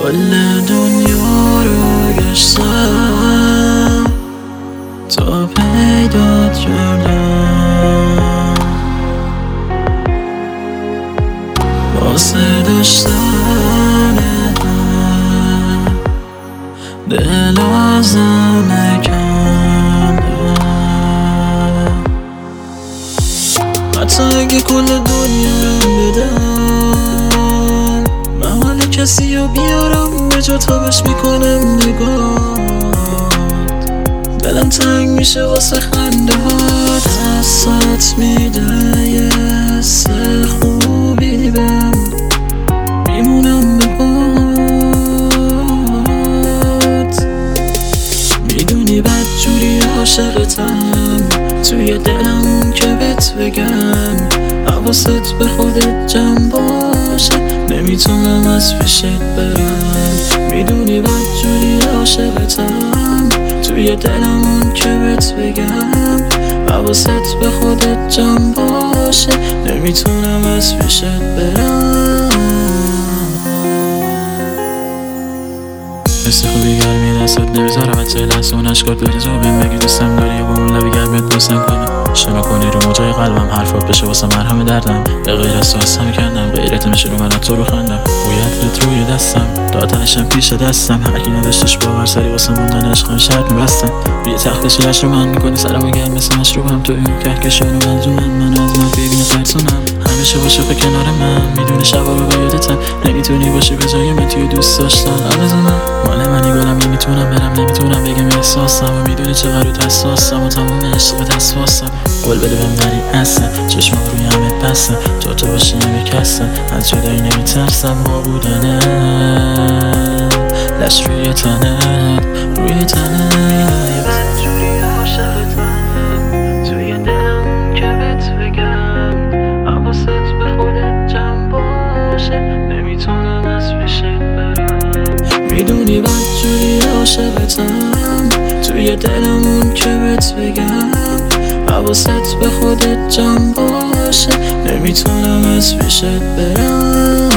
کل دنیا رو گشتم تا پیدات کردم، واسه داشتن دل ازم نکندم. حتی اگه کل دنیا رو بدم، محال کسی رو بیارم به جا تا بهش میکنم نگاه. دلم تنگ میشه واسه خنده هات، حسات میده یه حس خوبی بهم، میمونم به پات. میدونی بدجوری عاشقتم، توی دلم که بهت بگم حواست به خودت جمع باشه، نمیتونم از پیشت برم. میدونی بدجوری عاشقتم، توی دلم که بهت بگم حواست به خودت جمع باشه، نمیتونم از پیشت برم. حس خوبی گرمی دستت نمیذارم از لحظه اون اشکات بری زابیم بگی دوستم داری با اون لبی گرمت بوسم کنی، شنا کنی رو موجای قلبم، حرفات بشه واسه مرهم دردم. به غیر از تو هستم کندم، غیرت میشه رو من تو رو خندم. بویت روی دستم دادنشم پیش دستم، هرکی نداشتش باور سری واسه موندن عشقم شرط میبستم. روی تخت کشیدش رو من میکنی سرمو گرم مثل مشروبم، تو این کهکشان و منو از من ببینه ترسونم. همیشه باشه به کنار من، میدونی شبا رو به یادتم، نمیتونی باشی به جای من توی دوست داشتن آرزو من. مال منی گلم نمیتونم برم، نمیتونم بگم احساسم، و میدونی چقدر حساسم و تموم عشقت حساسم. قول بده بهم نری اصلا، چشمم روی همت بستم، تو باشی نمیکستم، از جدایی نمیترسم. با بودنت لش روی تنت بدجوری عاشقتم، توی دلم که بهت بگم حواست به خودت جمع باشه، نمیتونم از پیشت برم. میدونی بدجوری عاشقتم، توی دلم که بهت بگم حواست به خودت جمع باشه، نمیتونم از پیشت برم.